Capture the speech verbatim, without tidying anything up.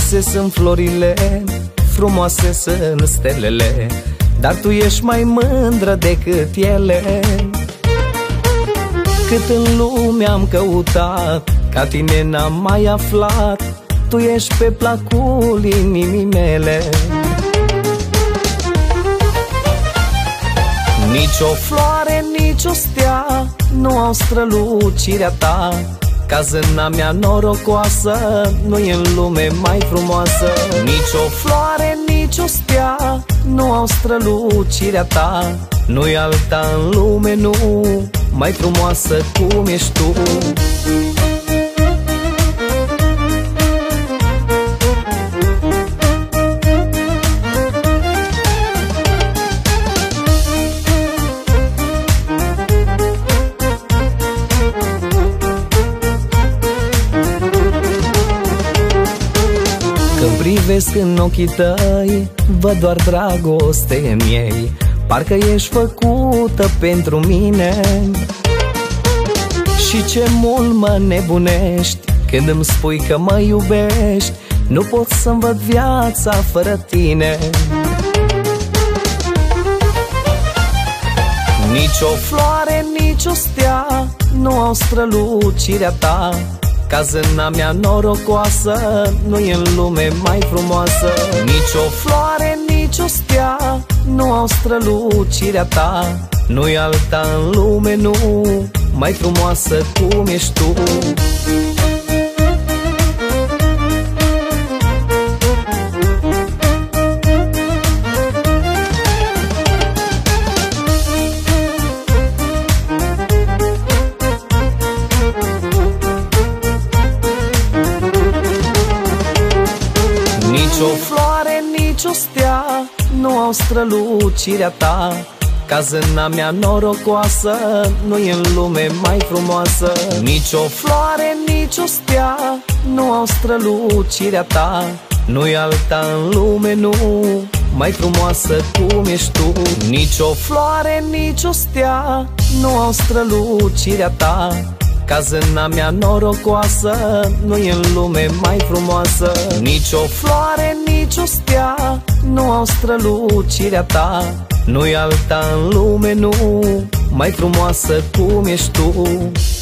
Frumoase sunt florile, frumoase sunt stelele, dar tu ești mai mândră decât ele. Cât în lume am căutat, ca tine n-am mai aflat. Tu ești pe placul inimii mele. Nici o floare, nici o stea nu au strălucirea ta. Ca zâna mea norocoasă nu e în lume mai frumoasă. Nici o floare, nici o stea nu au strălucirea ta. Nu-i alta în lume, nu, mai frumoasă cum ești tu. Când privesc în ochii tăi, văd doar dragoste în ei. Parcă ești făcută pentru mine. Și ce mult mă nebunești când îmi spui că mă iubești. Nu pot să-mi văd viața fără tine. Nici o floare, nici o stea nu au strălucirea ta. Ca zâna mea norocoasă nu e în lume mai frumoasă. Nici o floare, nici o stea nu au strălucirea ta. Nu-i alta în lume, nu, mai frumoasă cum ești tu. Nici o floare, nici o stea nu au strălucirea ta. Ca zâna mea norocoasă nu e în lume mai frumoasă. Nici o floare, nici o stea nu au strălucirea ta. Nu-i alta în lume, nu, mai frumoasă cum ești tu. Nici o floare, nici o stea nu au strălucirea ta. Ca zâna mea norocoasă nu e în lume mai frumoasă. Nici o floare, nici o stea nu au strălucirea ta. Nu-i alta în lume, nu, mai frumoasă cum ești tu.